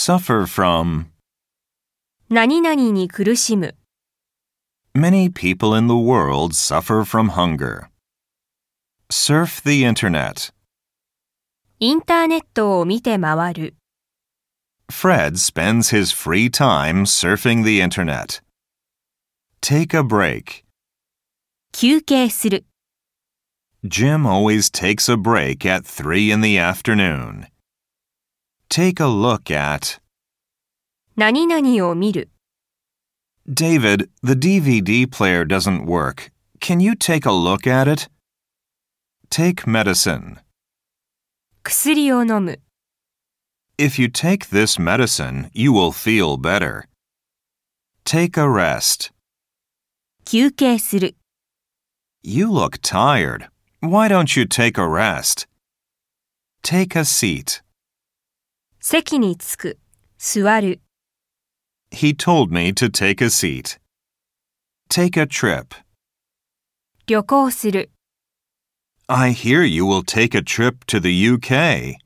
Suffer from. 何々に苦しむ。 Many people in the world suffer from hunger. Surf the internet. インターネットを見て回る。 Fred spends his free time surfing the internet. Take a break. 休憩する。 Jim always takes a break at 3 in the afternoon. Take a look at. 何々を見る。 David, the DVD player doesn't work. Can you take a look at it? Take medicine. 薬を飲む。 If you take this medicine, you will feel better. Take a rest. 休憩する。 You look tired. Why don't you take a rest? Take a seat. 席に着く。座る。 He told me to take a seat. Take a trip. 旅行する。 I hear you will take a trip to the UK.